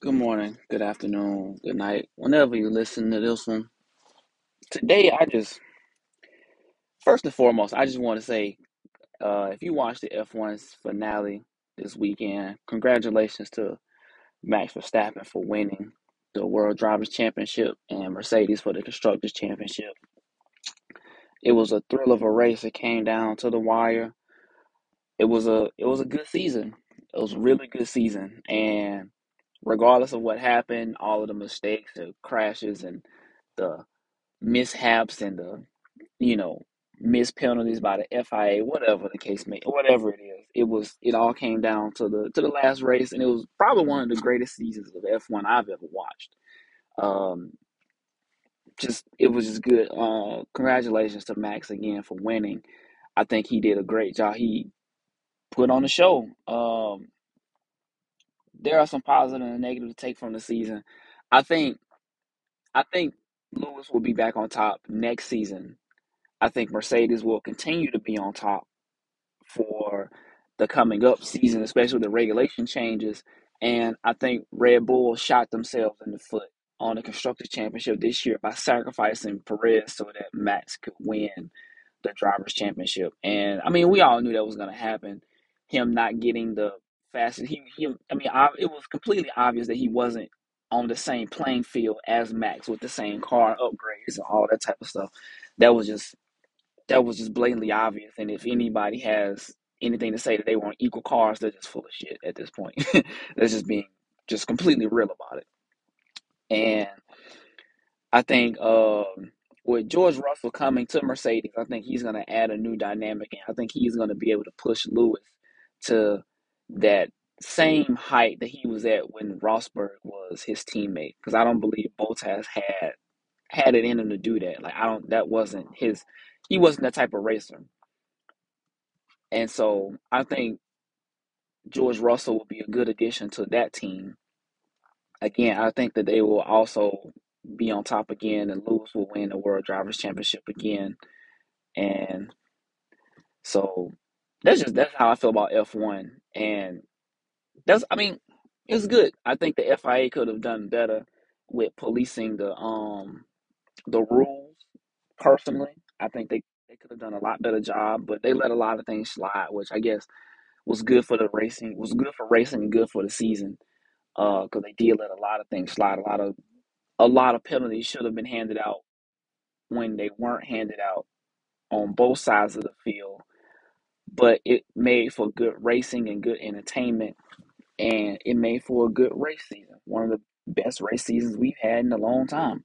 Good morning, good afternoon, good night. Whenever you listen to this one, today first and foremost, I just want to say, if you watched the F1's finale this weekend, congratulations to Max Verstappen for winning the World Drivers' Championship and Mercedes for the Constructors' Championship. It was a thrill of a race. It came down to the wire. It was a good season. It was a really good season, and regardless of what happened, all of the mistakes, the crashes, and the mishaps and the you know missed penalties by the FIA, whatever the case may, whatever it is, it all came down to the last race, and it was probably one of the greatest seasons of F1 I've ever watched. Um, just it was just good. Congratulations to Max again for winning. I think he did a great job. He put on the show. There are some positive and negative to take from the season. I think I think Lewis will be back on top next season. I think Mercedes will continue to be on top for the coming up season, especially with the regulation changes. And I think Red Bull shot themselves in the foot on the Constructors' Championship this year by sacrificing Perez so that Max could win the Drivers' Championship. And I mean, we all knew that was going to happen. Him not getting the fastest, it was completely obvious that he wasn't on the same playing field as Max with the same car upgrades and all that type of stuff. That was just that was just blatantly obvious. And if anybody has anything to say that they were on equal cars, they're just full of shit at this point. They're just being just completely real about it. And I think with George Russell coming to Mercedes, I think he's going to add a new dynamic, and I think he's going to be able to push Lewis to that same height that he was at when Rosberg was his teammate. Because I don't believe Bottas had it in him to do that. Like I don't, that wasn't his. He wasn't that type of racer. And so I think George Russell will be a good addition to that team. Again, I think that they will also be on top again, and Lewis will win the World Drivers' Championship again. And so that's how I feel about F1. And that's I mean, it's good. I think the FIA could have done better with policing the rules. Personally, I think they could have done a lot better job, but they let a lot of things slide, which I guess was good for the racing, was good for racing and good for the season. Because they did let a lot of things slide. A lot of penalties should have been handed out when they weren't handed out on both sides of the field. But it made for good racing and good entertainment, and it made for a good race season. One of the best race seasons we've had in a long time.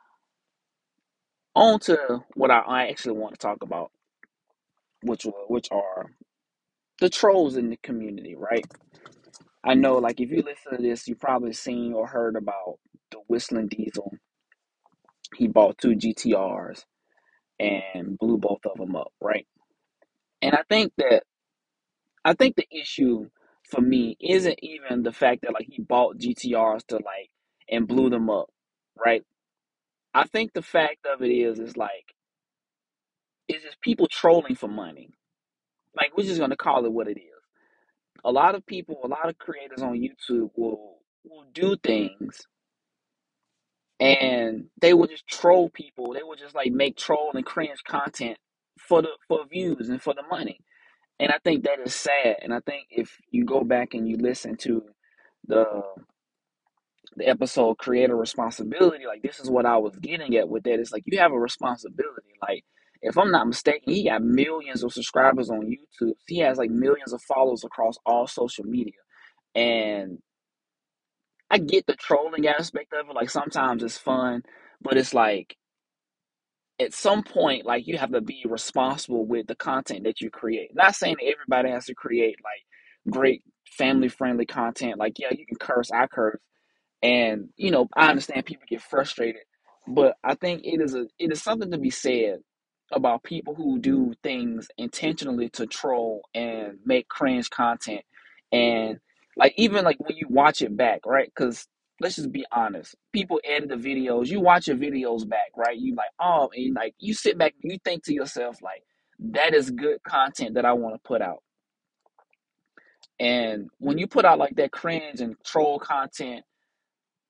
On to what I actually want to talk about, which are the trolls in the community, right? I know, like, if you listen to this, you probably seen or heard about the Whistling Diesel. He bought two GTRs and blew both of them up, right? And I think the issue for me isn't even the fact that like he bought GTRs to like and blew them up, right? I think the fact of it is like it's just people trolling for money. Like we're just gonna call it what it is. A lot of people, a lot of creators on YouTube will do things and they will just troll people. They will just like make troll and cringe content for views and for the money. And I think that is sad. And I think if you go back and you listen to the the episode creator responsibility, like this is what I was getting at with that. It's like you have a responsibility. Like if I'm not mistaken, he got millions of subscribers on YouTube. He has like millions of followers across all social media. And I get the trolling aspect of it. Like sometimes it's fun, but it's like at some point, like you have to be responsible with the content that you create. Not saying that everybody has to create like great family friendly content. Like, yeah, you can curse, I curse. And I understand people get frustrated, but I think it is something to be said about people who do things intentionally to troll and make cringe content, and like even like when you watch it back, right? Because let's just be honest, people edit the videos. You watch your videos back, right? You like, oh, and like you sit back and you think to yourself like, that is good content that I want to put out. And when you put out like that cringe and troll content,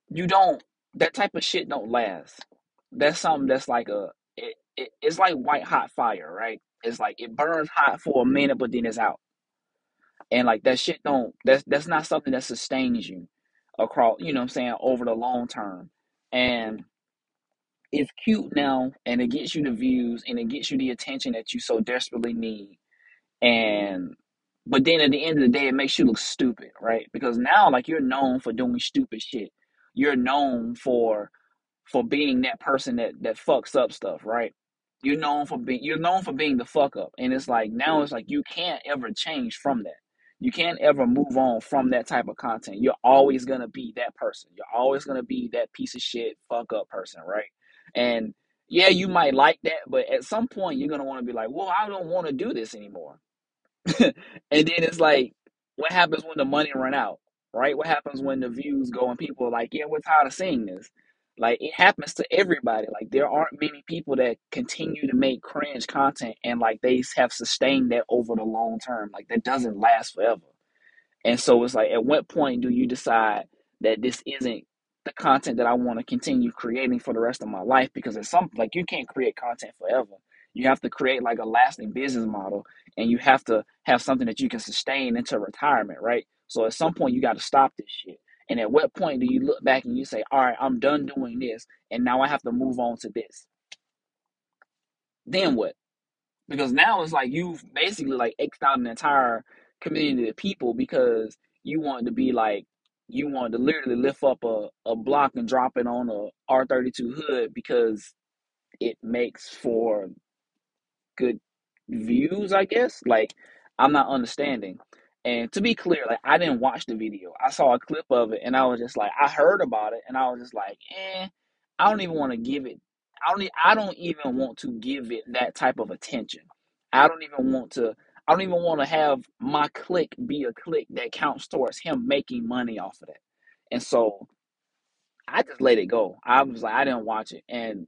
you don't that type of shit don't last. That's something that's like it's like white hot fire, right? It's like it burns hot for a minute, but then it's out. And like that shit don't that's not something that sustains you across, you know what I'm saying, over the long term. And it's cute now and it gets you the views and it gets you the attention that you so desperately need. And but then at the end of the day it makes you look stupid, right? Because now like you're known for doing stupid shit. You're known for being that person that fucks up stuff, right? You're known for being the fuck up, and it's like now it's like you can't ever change from that. You can't ever move on from that type of content. You're always gonna be that person. You're always gonna be that piece of shit fuck up person, right? And yeah, you might like that, but at some point you're gonna want to be like, well, I don't want to do this anymore. And then it's like, what happens when the money run out, right? What happens when the views go and people are like, yeah, we're tired of seeing this. Like it happens to everybody. Like there aren't many people that continue to make cringe content and like they have sustained that over the long term. Like that doesn't last forever. And so it's like, at what point do you decide that this isn't the content that I want to continue creating for the rest of my life? Because it's some like you can't create content forever. You have to create like a lasting business model, and you have to have something that you can sustain into retirement, right? So at some point, you got to stop this shit. And at what point do you look back and you say, all right, I'm done doing this, and now I have to move on to this? Then what? Because now it's like you've basically like xed out an entire community of people because you want to be like you want to literally lift up a block and drop it on a R32 hood because it makes for good views, I guess. Like, I'm not understanding. And to be clear, like I didn't watch the video. I saw a clip of it and I was just like, I heard about it and I was just like, I don't even want to give it I don't even want to give it that type of attention. I don't even want to I don't even want to have my click be a click that counts towards him making money off of that. And so I just let it go. I was like, I didn't watch it. And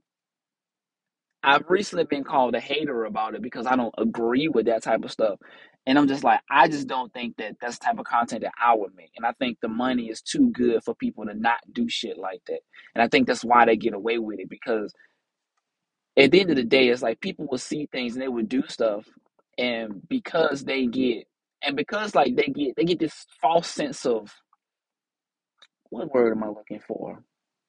I've recently been called a hater about it because I don't agree with that type of stuff. And I'm just like, I just don't think that that's the type of content that I would make. And I think the money is too good for people to not do shit like that. And I think that's why they get away with it because at the end of the day, it's like people will see things and they would do stuff. And because they get, and because like they get this false sense of, what word am I looking for?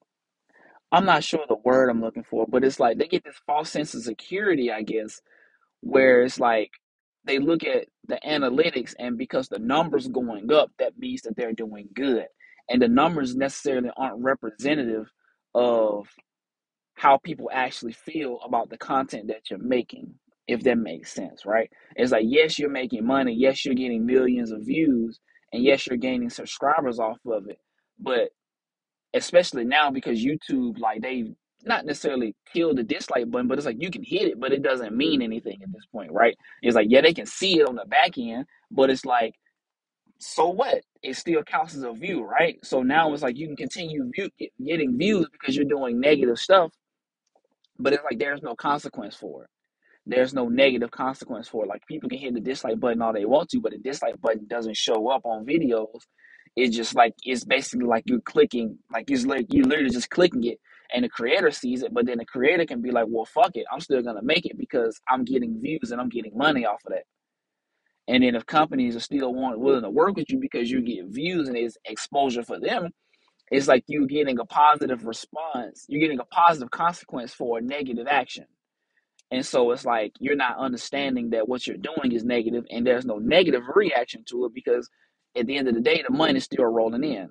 I'm not sure the word I'm looking for, but it's like they get this false sense of security, I guess, where it's like they look at the analytics and because the numbers going up, that means that they're doing good. And the numbers necessarily aren't representative of how people actually feel about the content that you're making, if that makes sense, right? It's like, yes, you're making money, yes, you're getting millions of views, and yes, you're gaining subscribers off of it. But especially now because YouTube, like they not necessarily killed the dislike button, but it's like you can hit it, but it doesn't mean anything at this point, right? It's like, yeah, they can see it on the back end, but it's like, so what? It still counts as a view, right? So now it's like you can continue getting views because you're doing negative stuff, but it's like there's no consequence for it. There's no negative consequence for it. Like people can hit the dislike button all they want to, but the dislike button doesn't show up on videos. It's just like it's basically like you're clicking, like it's like you literally just clicking it, and the creator sees it. But then the creator can be like, "Well, fuck it, I'm still gonna make it because I'm getting views and I'm getting money off of that." And then if companies are still willing to work with you because you get views and it's exposure for them, it's like you getting a positive response. You're getting a positive consequence for a negative action. And so it's like you're not understanding that what you're doing is negative and there's no negative reaction to it because at the end of the day, the money's still rolling in.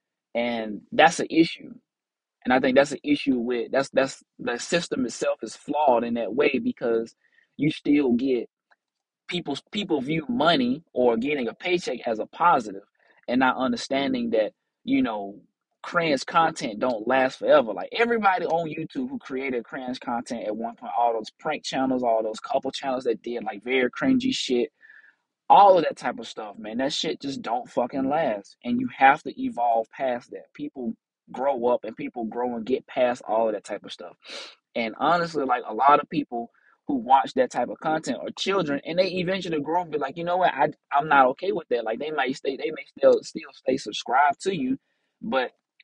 And that's an issue. And I think that's an issue with that's the system itself is flawed in that way because you still get people view money or getting a paycheck as a positive and not understanding that, you know, cringe content don't last forever. Like everybody on YouTube who created cringe content at one point, all those prank channels, all those couple channels that did like very cringy shit, all of that type of stuff, man, that shit just don't fucking last. And you have to evolve past that. People grow up and people grow and get past all of that type of stuff. And honestly, like a lot of people who watch that type of content are children, and they eventually grow up and be like, you know what, I'm not okay with that. Like they may still stay subscribed to you, but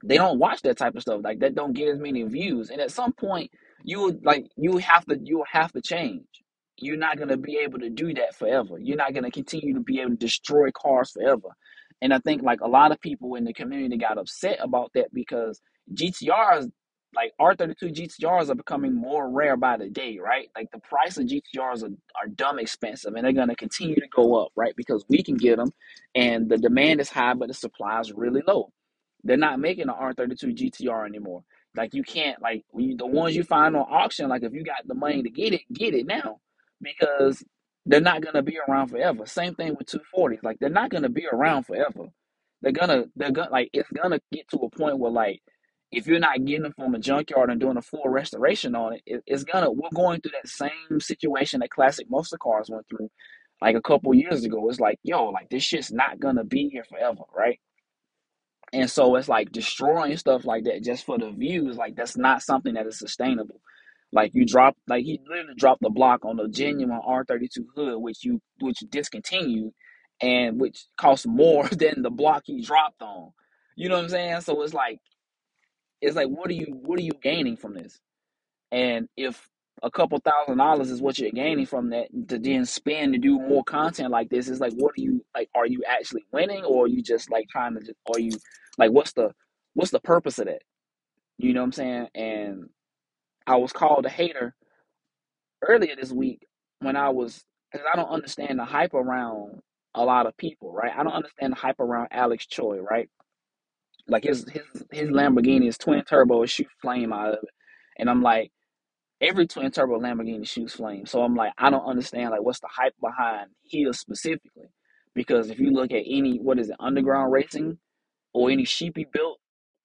they don't watch that type of stuff. Like that don't get as many views. And at some point, you have to change. You're not gonna be able to do that forever. You're not gonna continue to be able to destroy cars forever. And I think like a lot of people in the community got upset about that because GTRs, like R32 GTRs, are becoming more rare by the day, right? Like the price of GTRs are dumb expensive, and they're gonna continue to go up, right? Because we can get them, and the demand is high, but the supply is really low. They're not making an R32 GTR anymore. Like you can't like the ones you find on auction. Like if you got the money to get it now, because they're not gonna be around forever. Same thing with 240s. Like they're not gonna be around forever. They're gonna like it's gonna get to a point where like if you're not getting them from a junkyard and doing a full restoration on it, it's gonna we're going through that same situation that classic muscle cars went through like a couple years ago. It's like yo, like this shit's not gonna be here forever, right? And so it's like destroying stuff like that just for the views. Like that's not something that is sustainable. Like you drop, like he literally dropped the block on a genuine R32 hood, which discontinued, and which cost more than the block he dropped on. You know what I'm saying? So it's like what are you gaining from this? And if a couple $1,000s is what you're gaining from that to then spend to do more content like this, it's like what are you like? Are you actually winning, or are you just like trying to? Just, are you like what's the purpose of that? You know what I'm saying? And I was called a hater earlier this week when I was because I don't understand the hype around a lot of people, right? I don't understand the hype around Alex Choi, right? Like his Lamborghini is twin turbo, it shoots flame out of it, and I'm like every twin turbo Lamborghini shoots flame. So I'm like, I don't understand like what's the hype behind his specifically. Because if you look at any what is it, underground racing or any sheepy built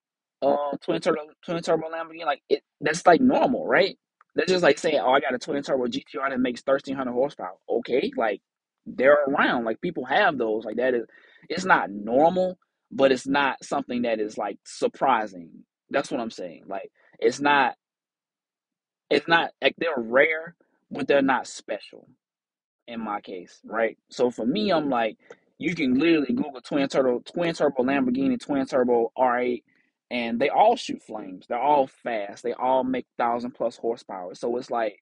twin turbo Lamborghini, like it that's like normal, right? That's just like saying, oh, I got a twin turbo GTR that makes 1,300 horsepower. Okay, like they're around, like people have those. Like that is, it's not normal, but it's not something that is like surprising. That's what I'm saying. Like it's not like they're rare, but they're not special in my case, right? So for me, I'm like, you can literally Google twin turbo Lamborghini, twin turbo R8, and they all shoot flames. They're all fast. They all make 1,000+ horsepower. So it's like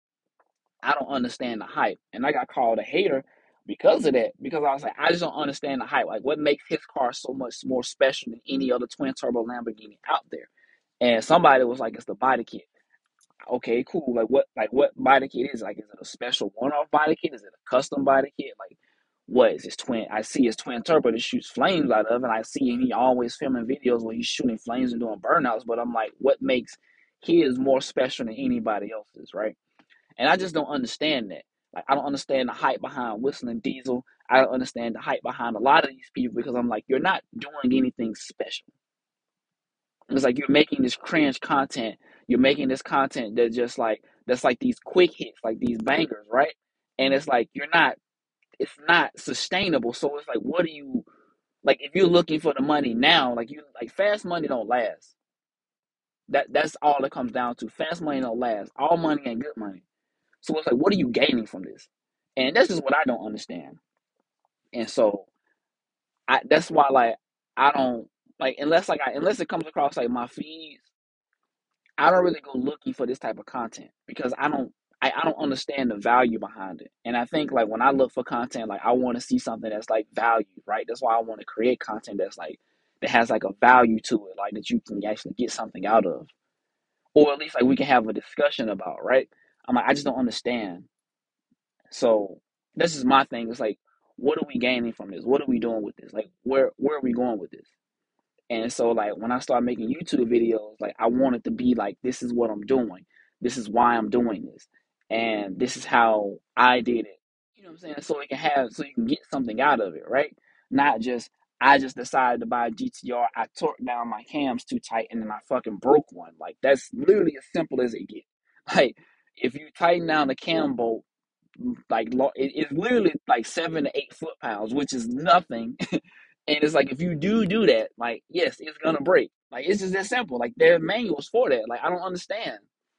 I don't understand the hype, and I got called a hater because of that. Because I was like, I just don't understand the hype. Like, what makes his car so much more special than any other twin turbo Lamborghini out there? And somebody was like, it's the body kit. Okay, cool. Like what body kit is it? Like is it a special one-off body kit? Is it a custom body kit? Like what is his twin? I see his twin turbo that shoots flames out of, and I see him he always filming videos where he's shooting flames and doing burnouts. But I'm like, what makes his more special than anybody else's, right? And I just don't understand that. Like I don't understand the hype behind Whistling Diesel. I don't understand the hype behind a lot of these people because I'm like, you're not doing anything special. It's like you're making this cringe content. You're making this content that just like that's like these quick hits, like these bangers, right? And it's like you're not. It's not sustainable. So it's like, what do you like? If you're looking for the money now, like you like fast money don't last. That's all it comes down to. Fast money don't last. All money ain't good money. So it's like, what are you gaining from this? And that's just what I don't understand. And so that's why like I don't like unless it comes across like my feeds I don't really go looking for this type of content because I don't understand the value behind it. And I think like when I look for content, like I want to see something that's like value, right? That's why I want to create content that's like that has like a value to it, like that you can actually get something out of. Or at least like we can have a discussion about, right? I'm like, I just don't understand. So this is my thing. It's like, what are we gaining from this? What are we doing with this? Like where are we going with this? And so like when I started making YouTube videos, like I wanted to be like, this is what I'm doing. This is why I'm doing this. And this is how I did it. You know what I'm saying? So you can get something out of it, right? Not just I just decided to buy a GTR, I torqued down my cams too tight and then I fucking broke one. Like that's literally as simple as it gets. Like if you tighten down the cam bolt, like it's literally like 7 to 8 foot-pounds, which is nothing. And it's like if you do that, like yes, it's gonna break. Like it's just that simple. Like there are manuals for that. Like I don't understand.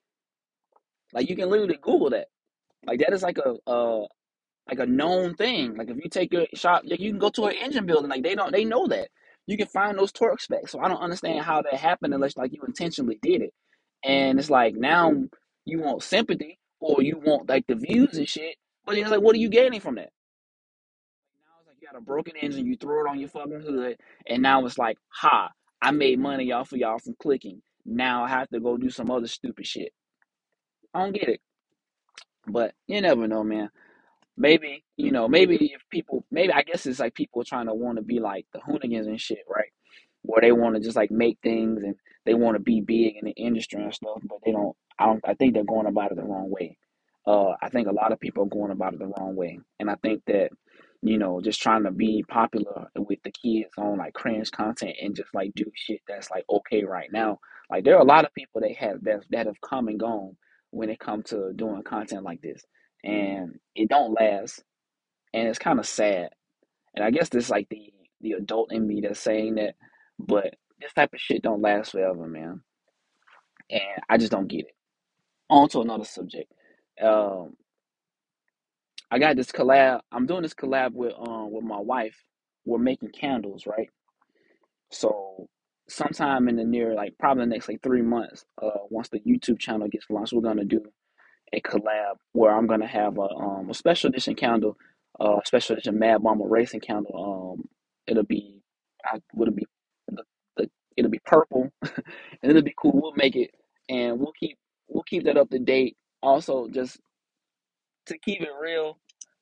Like you can literally Google that. Like that is like a known thing. Like if you take your shop, like, you can go to an engine building. Like they know that. you can find those torque specs. So I don't understand how that happened unless like you intentionally did it. And it's like now you want sympathy or you want like the views and shit, but it's like what are you gaining from that? Now it's like you got a broken engine, you throw it on your fucking hood, and now it's like, ha, I made money off of y'all from clicking. Now I have to go do some other stupid shit. I don't get it. But you never know, man. Maybe, maybe if people, maybe I guess it's like people trying to want to be like the hooligans and shit, right? Where they want to just like make things and they want to be big in the industry and stuff, but they don't. I think they're going about it the wrong way. I think a lot of people are going about it the wrong way, and I think that just trying to be popular with the kids on like cringe content and just like do shit that's like okay right now. Like there are a lot of people that have come and gone when it comes to doing content like this, and it don't last, and it's kind of sad. And I guess this like the adult in me that's saying that, but this type of shit don't last forever, man. And I just don't get it. On to another subject. Um, I got this collab. I'm doing this collab with my wife. We're making candles, right? So sometime in the near, like probably the next like 3 months, once the YouTube channel gets launched, we're gonna do a collab where I'm gonna have a special edition candle, special edition Mad Bomber Racing candle. It'll be, would it be the, the it'll be purple, and it'll be cool. We'll make it, and we'll keep that up to date. Also, just to keep it real,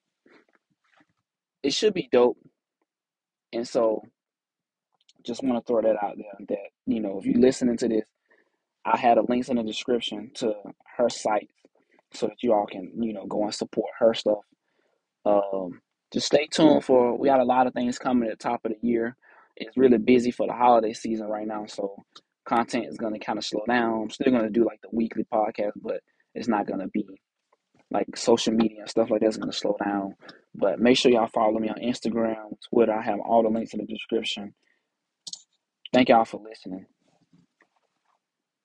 it should be dope. And so, just want to throw that out there. That if you're listening to this, I had a links in the description to her site so that you all can go and support her stuff. Um, just stay tuned for we got a lot of things coming at the top of the year. It's really busy for the holiday season right now, so content is gonna kind of slow down. I'm still gonna do like the weekly podcast, but it's not gonna be like social media and stuff like that's gonna slow down. But make sure y'all follow me on Instagram, Twitter. I have all the links in the description. Thank y'all for listening.